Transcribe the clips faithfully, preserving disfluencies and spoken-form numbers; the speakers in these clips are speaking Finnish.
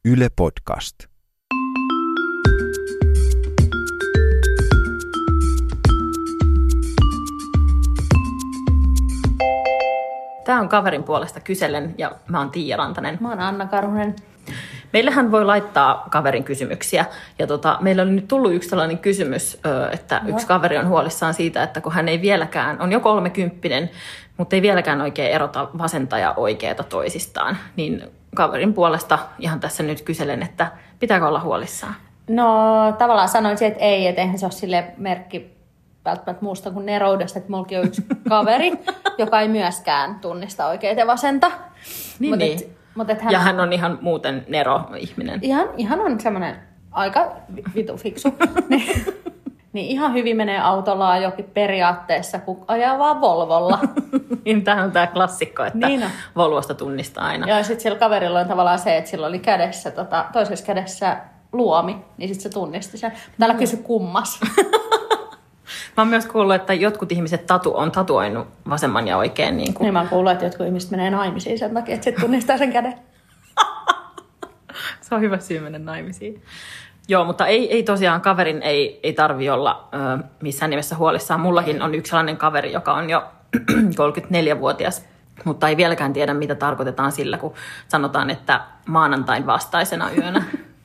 Yle Podcast. Tämä on Kaverin puolesta kysellen ja mä oon Tiia Rantanen. Mä oon Anna Karhunen. Meillähän voi laittaa kaverin kysymyksiä. Ja tota, meillä oli nyt tullut yksi tällainen kysymys, että no. yksi kaveri on huolissaan siitä, että kun hän ei vieläkään, on jo kolmekymppinen, mutta ei vieläkään oikein erota vasenta ja oikeata toisistaan. Niin kaverin puolesta ihan tässä nyt kyselen, että pitääkö olla huolissaan? No tavallaan sanoisin, että ei, että eihän se ole sille merkki välttämättä muusta kuin neroudesta, että mullakin on yksi kaveri, joka ei myöskään tunnista oikeita ja vasenta. Niin, Mut niin. Et, mut et hän ja on, hän on ihan muuten nero-ihminen. Ihan, ihan on semmoinen aika vitu fiksu. niin, niin ihan hyvin menee autolla jokin periaatteessa, kun ajaa vaan Volvolla. Niin tämähän on tämä klassikko, että niin on. Volvosta tunnistaa aina. Ja sitten sillä kaverilla on tavallaan se, että sillä oli kädessä, tota, toisessa kädessä luomi, niin sitten se tunnisti sen. Täällä mm. kysy kummas. Mä oon myös kuullut, että jotkut ihmiset tatu, on tatuoinut vasemman ja oikein. Niin, kuin... niin mä oon kuullut, että jotkut ihmiset menee naimisiin sen takia, että sitten tunnistaa sen käden. Se on hyvä syy mennä naimisiin. Joo, mutta ei, ei tosiaan kaverin ei, ei tarvi olla ö, missään nimessä huolissaan. Mullakin on yksi sellainen kaveri, joka on jo kolmekymmentäneljävuotias, mutta ei vieläkään tiedä, mitä tarkoitetaan sillä, kun sanotaan, että maanantain vastaisena yönä.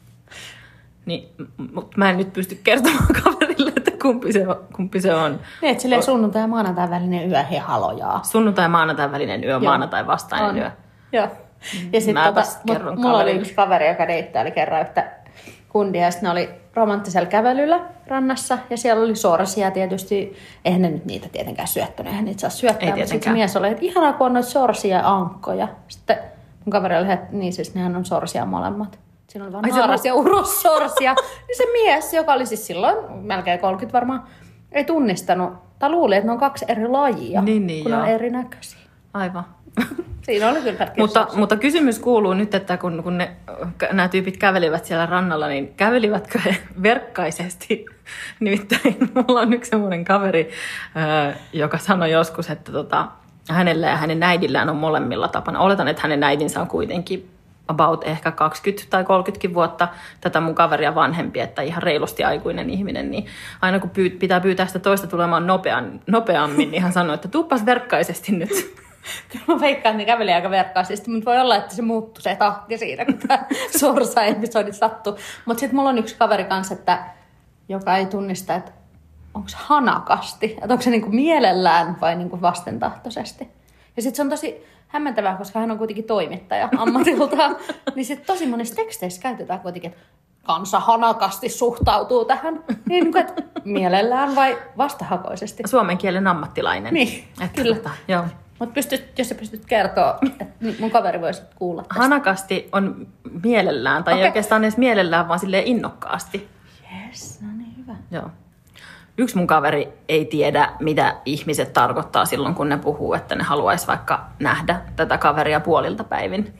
Niin, mutta mä en nyt pysty kertomaan kaverille, että kumpi se on. Kumpi se on. Niin, että silleen sunnuntai ja maanantai välinen yö he halojaa. Sunnuntai ja maanantai välinen yö, Joo. maanantai vastainen on. yö. Joo. Ja sitten tota, mulla oli yksi kaveri, joka deittaili kerran yhtä kundia, ja sitten ne oli romanttisella kävelyllä rannassa, ja siellä oli sorsia tietysti. Eihän ne nyt niitä tietenkään syöttänyt, eihän niitä saa syöttää. Mutta sitten mies oli, että ihanaa, kun on noita sorsia ja ankkoja. Sitten mun kaveri oli, että niin siis nehän on sorsia molemmat. Siinä oli vaan naaras ja urossorsia. Niin se mies, joka oli siis silloin melkein kolmekymmentä varmaan, ei tunnistanut, tai luuli, että ne on kaksi eri lajia, niin, niin, kun joo. on erinäköisiä. Aivan. Siinä oli kyllä mutta, mutta kysymys kuuluu nyt, että kun, kun ne, nämä tyypit kävelivät siellä rannalla, niin kävelivätkö he verkkaisesti? Nimittäin mulla on yksi semmoinen kaveri, joka sanoi joskus, että tota, hänellä ja hänen äidillään on molemmilla tapana. Oletan, että hänen äidinsä on kuitenkin about ehkä kaksikymmentä tai kolmekymmentä vuotta tätä mun kaveria vanhempi, että ihan reilusti aikuinen ihminen, niin aina kun pyyt, pitää pyytää sitä toista tulemaan nopean, nopeammin, niin hän sanoo, että tuuppas verkkaisesti nyt. Kyllä mä veikkaan, että ne kävelee aika verkkaisesti, mutta voi olla, että se muuttuu se tahti siinä, kun tämä sorsa-episodi sattuu. Mutta sitten mulla on yksi kaveri kanssa, että, joka ei tunnista, että onko se hanakasti, että onko se niinku mielellään vai niinku vastentahtoisesti. Ja sitten se on tosi hämmentävää, koska hän on kuitenkin toimittaja ammatiltaan, niin sitten tosi monissa teksteissä käytetään kuitenkin, että kansa hanakasti suhtautuu tähän, niin että mielellään vai vastahakoisesti. Suomen kielen ammattilainen. Niin, että kyllä. Tota, joo. Mutta jos sä pystyt kertoa, että mun kaveri voisi kuulla tästä. Hanakasti on mielellään, tai okay. ei oikeastaan edes mielellään, vaan silleen innokkaasti. Jes, no niin hyvä. Joo. Yksi mun kaveri ei tiedä, mitä ihmiset tarkoittaa silloin, kun ne puhuu, että ne haluaisi vaikka nähdä tätä kaveria puolilta päivin.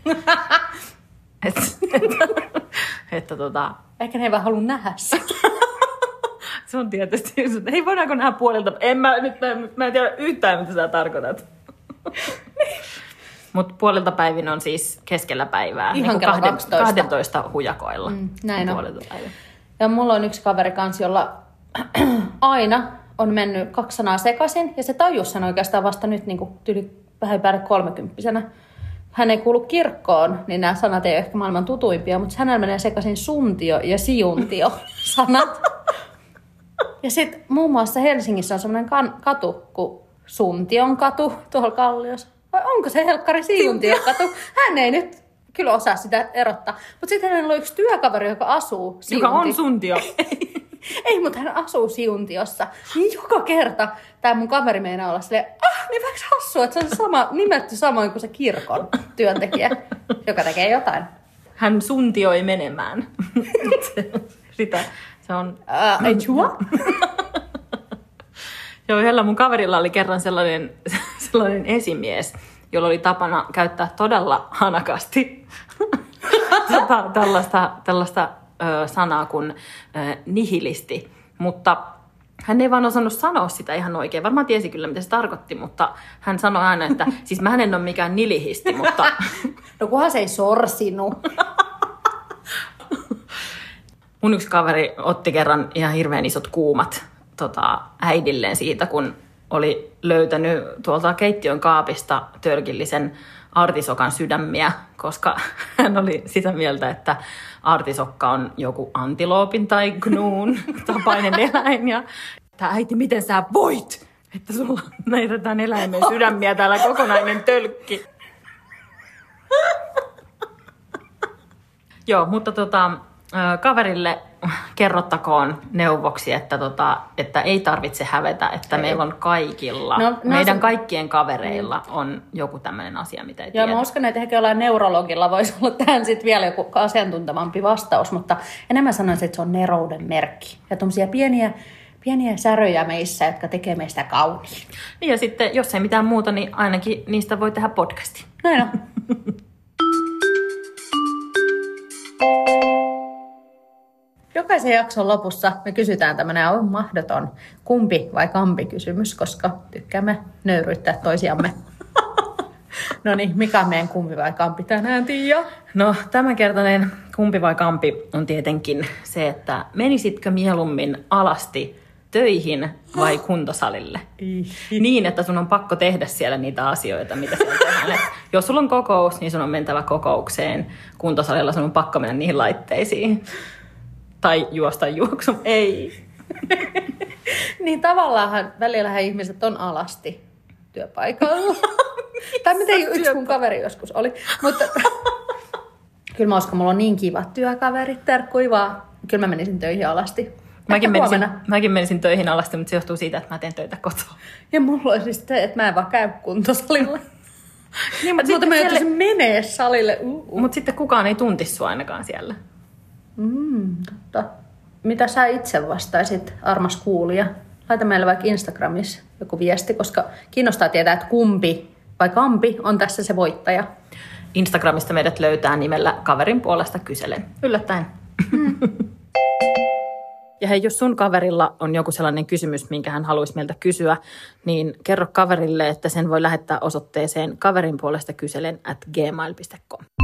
että, että, että, tota... Ehkä ne ei vaan halua nähdä sitä. Se on tietysti, että hei, voidaanko nähdä puolilta? En mä, nyt, mä, mä en tiedä yhtään, mitä sä tarkoitat. Mutta puolilta päivin on siis keskellä päivää. Ihan niin kello kahden, kaksitoista. kahdentoista hujakoilla. Mm, näin on. Päivin. Ja mulla on yksi kaveri kanssa, jolla aina on mennyt kaksi sanaa sekaisin. Ja se tajus sen oikeastaan vasta nyt niin kuin tyli vähän päälle kolmekymppisenä. Hän ei kuulu kirkkoon, niin nämä sanat ei ole ehkä maailman tutuimpia, mutta hänellä menee sekaisin suntio ja siuntio sanat. Ja sitten muun muassa Helsingissä on semmoinen katu kuin Suntion katu tuolla Kalliossa. Vai onko se helkkari Siuntion katu? Hän ei nyt kyllä osaa sitä erottaa. Mutta sitten hänellä on yksi työkaveri, joka asuu Siunti. Joka on Suntio. Ei, mutta hän asuu Siuntiossa. Niin joka kerta tämä mun kaveri meinaa olla silleen, ah, niin väks hassua, että se on sama, nimetty samoin kuin se kirkon työntekijä, joka tekee jotain. Hän suntioi menemään. Sitä, se on... Uh, ei chua? Joo, yhdellä mun kaverilla oli kerran sellainen, sellainen esimies, jolla oli tapana käyttää todella hanakasti tota, tällaista, tällaista ö, sanaa kuin ö, nihilisti. Mutta hän ei vaan osannut sanoa sitä ihan oikein. Varmaan tiesi kyllä, mitä se tarkoitti, mutta hän sanoi aina, että siis mä en ole mikään nilihisti, mutta... No kunhan se ei sorsinut. Mun yksi kaveri otti kerran ihan hirveän isot kuumat tota, äidilleen siitä, kun oli löytänyt tuolta keittiön kaapista tölkillisen artisokan sydämiä, koska hän oli sitä mieltä, että artisokka on joku antiloopin tai gnuun tapainen eläin. Ja että äiti, miten sä voit, että sulla näytetään eläimen sydämiä täällä kokonainen tölkki. Joo, mutta tota, kaverille kerrottakoon neuvoksi, että, tota, että ei tarvitse hävetä, että ei. Meillä on kaikilla, no, no meidän se... kaikkien kavereilla on joku tämmöinen asia, mitä ei tiedä. Joo, mä uskon, että ehkä jollain neurologilla voisi olla tähän sitten vielä joku asiantuntevampi vastaus, mutta enemmän sanoisin, että se on nerouden merkki. Ja tuommoisia pieniä, pieniä säröjä meissä, jotka tekee meistä kauniin. Niin ja sitten, jos ei mitään muuta, niin ainakin niistä voi tehdä podcasti. Näin on. Jokaisen jakson lopussa me kysytään tämmöinen on mahdoton kumpi vai kampi kysymys, koska tykkäämme nöyryyttää toisiamme. No niin, mikä on meidän kumpi vai kampi tänään, Tiia? No tämänkertainen kumpi vai kampi on tietenkin se, että menisitkö mieluummin alasti töihin vai kuntosalille? Niin, että sun on pakko tehdä siellä niitä asioita, mitä siellä tehdään. Et jos sulla on kokous, niin sun on mentävä kokoukseen. Kuntosalilla sun on pakko mennä niihin laitteisiin. Tai juosta juoksun. Ei. Niin tavallaan välillähän ihmiset on alasti työpaikalla. Tai miten yksi mun kaveri joskus oli. Mutta kyllä mä uskon, mulla on niin kivat työkaverit, terkkui vaan. Kyllä mä menisin töihin alasti. Mäkin menisin, mäkin menisin töihin alasti, mutta se johtuu siitä, että mä teen töitä kotoa. Ja mulla on siis se, että mä en vaan käy kuntosalilla. Niin, mutta sitten mä joutuisin menee salille. Uh, uh. Mutta sitten kukaan ei tuntisi sua ainakaan siellä. Mm, totta. Mitä sä itse vastaisit, armas kuulija? Laita meille vaikka Instagramissa joku viesti, koska kiinnostaa tietää, että kumpi vai kampi on tässä se voittaja. Instagramista meidät löytää nimellä kaverin puolesta kyselen. Yllättäen. Mm. Ja hei, jos sun kaverilla on joku sellainen kysymys, minkä hän haluaisi meiltä kysyä, niin kerro kaverille, että sen voi lähettää osoitteeseen kaverin puolesta kyselen at gmail piste com.